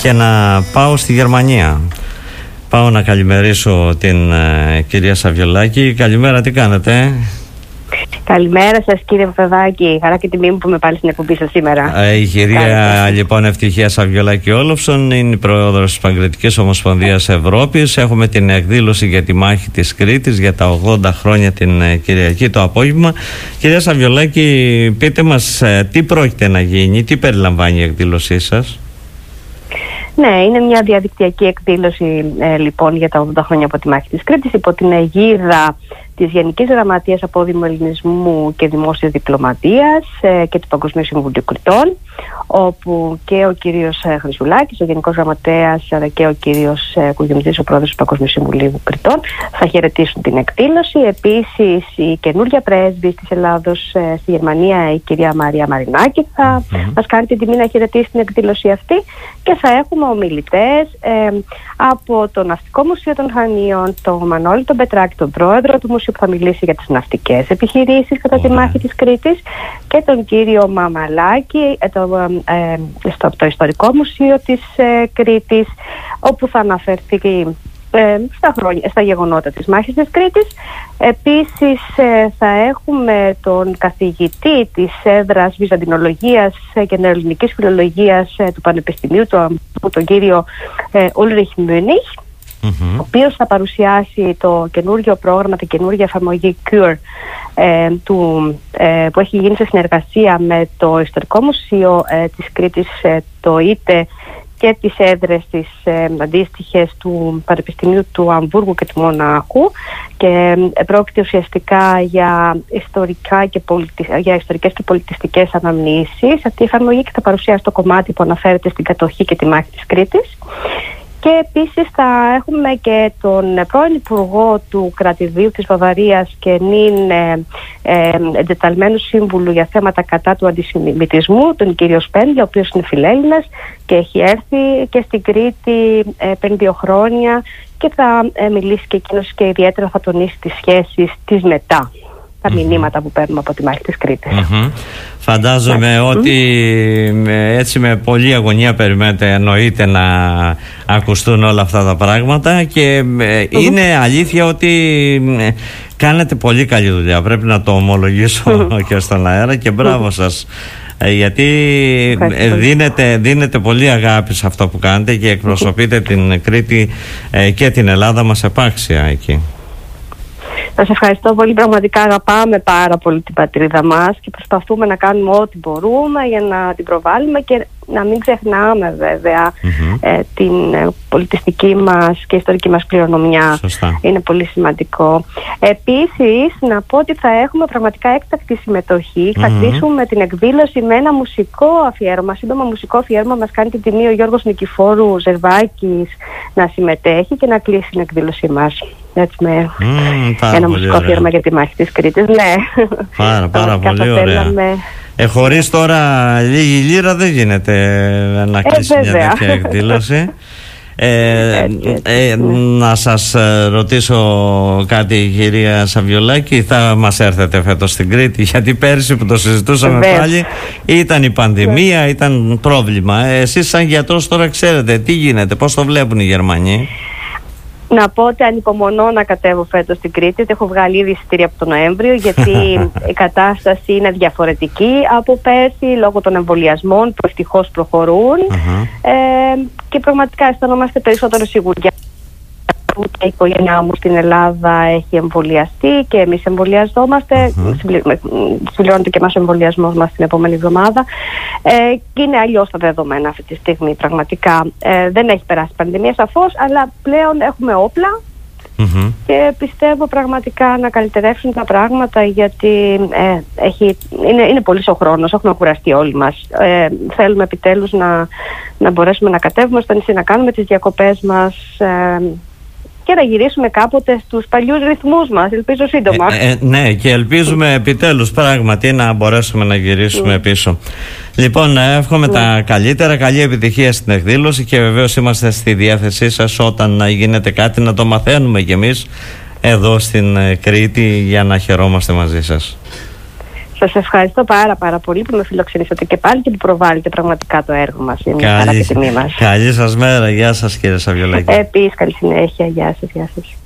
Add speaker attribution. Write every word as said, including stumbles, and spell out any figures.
Speaker 1: και να πάω στη Γερμανία. Πάω να καλημερίσω την ε, κυρία Σαββιολάκη. Καλημέρα, τι κάνετε?
Speaker 2: Καλημέρα σας κύριε Παπαδάκη, χαρά και τιμή μου που είμαι πάλι στην εκπομπή σας σήμερα.
Speaker 1: Ε, η κυρία Καλημέρα. λοιπόν Ευτυχία Σαββιολάκη Όλοφσον είναι η πρόεδρος της Παγκρατικής Ομοσπονδίας Ευρώπης. Έχουμε την εκδήλωση για τη μάχη της Κρήτης για τα ογδόντα χρόνια την ε, Κυριακή το απόγευμα. Κυρία Σαββιολάκη, πείτε μας ε, τι πρόκειται να γίνει, τι περιλαμβάνει η εκδήλωσή σας?
Speaker 2: Ναι, είναι μια διαδικτυακή εκδήλωση ε, λοιπόν για τα ογδόντα χρόνια από τη μάχη της Κρήτης υπό την αιγίδα της Γενικής Γραμματείας Απόδημου Ελληνισμού και Δημόσιας Διπλωματίας ε, και του Παγκοσμίου Συμβουλίου Κρητών, όπου και ο κύριος ε, Χρυσουλάκης, ο Γενικός Γραμματέας, αλλά και ο κύριος ε, Κουγιομητής, ο πρόεδρος του Παγκοσμίου Συμβουλίου Κρητών, θα χαιρετήσουν την εκδήλωση. Επίσης, η καινούργια πρέσβης της Ελλάδος ε, στη Γερμανία, η κυρία Μαρία Μαρινάκη, θα mm-hmm. μας κάνει την τιμή να χαιρετήσει την εκδήλωση αυτή, και θα έχουμε ομιλητές ε, από το Ναυτικό Μουσείο των Χανίων, τον Μανώλη τον Πετράκη, τον πρόεδρο του Μουσείου, που θα μιλήσει για τις ναυτικές επιχειρήσεις κατά τη μάχη της Κρήτης, και τον κύριο Μαμαλάκη το, ε, στο το Ιστορικό Μουσείο της ε, Κρήτης, όπου θα αναφερθεί ε, στα, χρόνια, στα γεγονότα της μάχης της Κρήτης. Επίσης ε, θα έχουμε τον καθηγητή της έδρας Βυζαντινολογίας και Νεοελληνικής Φιλολογίας ε, του Πανεπιστημίου του Αμβούργου, τον κύριο ε, Ούλριχ Μούνιχ, Mm-hmm. ο οποίος θα παρουσιάσει το καινούργιο πρόγραμμα, την καινούργια εφαρμογή Cure ε, του, ε, που έχει γίνει σε συνεργασία με το Ιστορικό Μουσείο ε, της Κρήτης, ε, το ΙΤΕ, και τις έδρες της ε, αντίστοιχες του Πανεπιστημίου του Αμβούργου και του Μονάχου, και ε, πρόκειται ουσιαστικά για, ιστορικά και πολιτι... για ιστορικές και πολιτιστικές αναμνήσεις αυτή η εφαρμογή, και θα παρουσιάσει το κομμάτι που αναφέρεται στην κατοχή και τη μάχη της Κρήτης. Και επίσης θα έχουμε και τον πρώην Υπουργό του Κρατηδίου της Βαβαρίας και νυν ε, ε, εντεταλμένου σύμβουλου για θέματα κατά του αντισημιτισμού, τον κύριο Σπέντλα, ο οποίος είναι φιλέλληνας και έχει έρθει και στην Κρήτη ε, πριν δύο χρόνια, και θα ε, μιλήσει και εκείνος, και ιδιαίτερα θα τονίσει τις σχέσεις της μετά, τα mm-hmm. μηνύματα που παίρνουμε από τη μάχη της Κρήτης. Mm-hmm.
Speaker 1: Φαντάζομαι mm-hmm. ότι έτσι με πολλή αγωνία περιμένετε, εννοείται, να ακουστούν όλα αυτά τα πράγματα, και mm-hmm. είναι αλήθεια ότι κάνετε πολύ καλή δουλειά, πρέπει να το ομολογήσω mm-hmm. και στον αέρα, και μπράβο σας, γιατί δίνετε, δίνετε πολύ αγάπη σε αυτό που κάνετε και εκπροσωπείτε mm-hmm. την Κρήτη και την Ελλάδα μας επάξια εκεί.
Speaker 2: Σας ευχαριστώ πολύ. Πραγματικά αγαπάμε πάρα πολύ την πατρίδα μας και προσπαθούμε να κάνουμε ό,τι μπορούμε για να την προβάλλουμε, και να μην ξεχνάμε βέβαια mm-hmm. ε, την ε, πολιτιστική μας και ιστορική μας κληρονομιά.
Speaker 1: Σωστά.
Speaker 2: Είναι πολύ σημαντικό. Επίσης, να πω ότι θα έχουμε πραγματικά έκτακτη συμμετοχή. Mm-hmm. Θα κλείσουμε την εκδήλωση με ένα μουσικό αφιέρωμα, σύντομα μουσικό αφιέρωμα. Μας κάνει την τιμή ο Γιώργος Νικηφόρου Ζερβάκης να συμμετέχει και να κλείσει την εκδήλωσή μας. Έτσι, με mm, ένα μουσικό αφιέρωμα για τη μάχη της Κρήτης. Ναι.
Speaker 1: Πάρα, πάρα πολύ ωραία. Θέλαμε... Ε, χωρίς τώρα λίγη λίρα δεν γίνεται να κλείσει ε, μια τέτοια εκδήλωση. Ε, έτσι, έτσι, ε, ναι. Να σας ρωτήσω κάτι, κυρία Σαββιολάκη, θα μας έρθετε φέτος στην Κρήτη? Γιατί πέρσι που το συζητούσαμε Βέβαια. πάλι ήταν η πανδημία, ήταν πρόβλημα. Εσείς σαν γιατρός τώρα ξέρετε τι γίνεται, πώς το βλέπουν οι Γερμανοί?
Speaker 2: Να πω ότι ανυπομονώ να κατέβω φέτος στην Κρήτη. Έχω βγάλει ήδη εισιτήρια από τον Νοέμβριο, γιατί η κατάσταση είναι διαφορετική από πέρσι λόγω των εμβολιασμών που ευτυχώς προχωρούν. Uh-huh. ε, και πραγματικά αισθανόμαστε περισσότερο σιγουριά. Και η οικογένειά μου στην Ελλάδα έχει εμβολιαστεί και εμείς εμβολιαζόμαστε. Mm-hmm. Συμπληρώνεται και εμάς ο εμβολιασμός μας την επόμενη εβδομάδα. Ε, και είναι αλλιώς τα δεδομένα αυτή τη στιγμή. Πραγματικά ε, δεν έχει περάσει η πανδημία σαφώς, αλλά πλέον έχουμε όπλα. Mm-hmm. Και πιστεύω πραγματικά να καλυτερεύσουν τα πράγματα, γιατί ε, έχει, είναι, είναι πολύς ο χρόνος, έχουμε κουραστεί όλοι μας. Ε, θέλουμε επιτέλους να, να μπορέσουμε να κατέβουμε στο νησί, να κάνουμε τις διακοπές μας ε, και να γυρίσουμε κάποτε στους παλιούς ρυθμούς μας, ελπίζω σύντομα.
Speaker 1: Ε, ε, ναι, και ελπίζουμε επιτέλους πράγματι να μπορέσουμε να γυρίσουμε mm. πίσω. Λοιπόν, εύχομαι mm. τα καλύτερα, καλή επιτυχία στην εκδήλωση, και βεβαίως είμαστε στη διάθεσή σας όταν γίνεται κάτι να το μαθαίνουμε κι εμείς εδώ στην Κρήτη, για να χαιρόμαστε μαζί σας.
Speaker 2: Σας ευχαριστώ πάρα πάρα πολύ που με φιλοξενήσατε και πάλι και που προβάλλετε πραγματικά το έργο μας. Είναι μια χαρά και τιμή μας.
Speaker 1: Καλή σας μέρα. Γεια σας κύριε Σαββιολάκη.
Speaker 2: Επίσης καλή συνέχεια. Γεια σας. Γεια σας.